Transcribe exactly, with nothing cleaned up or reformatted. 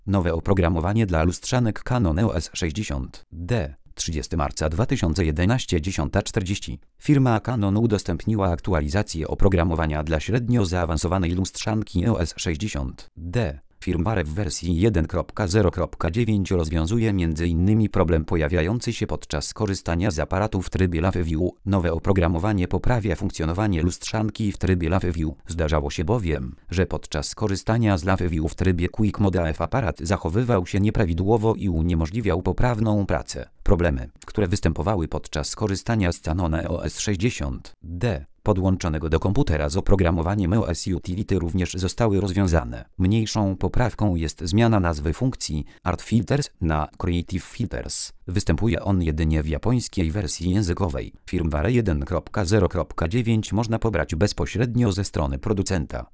Nowe oprogramowanie dla lustrzanek Canon E O S sześćdziesiąt D. trzydziestego marca dwa tysiące jedenastego, dziesiąta czterdzieści. Firma Canon udostępniła aktualizację oprogramowania dla średnio zaawansowanej lustrzanki E O S sześćdziesiąt D. Firmware w wersji jeden kropka zero kropka dziewięć rozwiązuje m in problem pojawiający się podczas korzystania z aparatu w trybie Live View. Nowe oprogramowanie poprawia funkcjonowanie lustrzanki w trybie Live View. Zdarzało się bowiem, że podczas korzystania z Live View w trybie Quick Mode A F aparat zachowywał się nieprawidłowo i uniemożliwiał poprawną pracę. Problemy, które występowały podczas korzystania z Canona E O S sześćdziesiąt D podłączonego do komputera z oprogramowaniem E O S Utility również zostały rozwiązane. Mniejszą poprawką jest zmiana nazwy funkcji Art Filters na Creative Filters. Występuje on jedynie w japońskiej wersji językowej. Firmware jeden kropka zero kropka dziewięć można pobrać bezpośrednio ze strony producenta.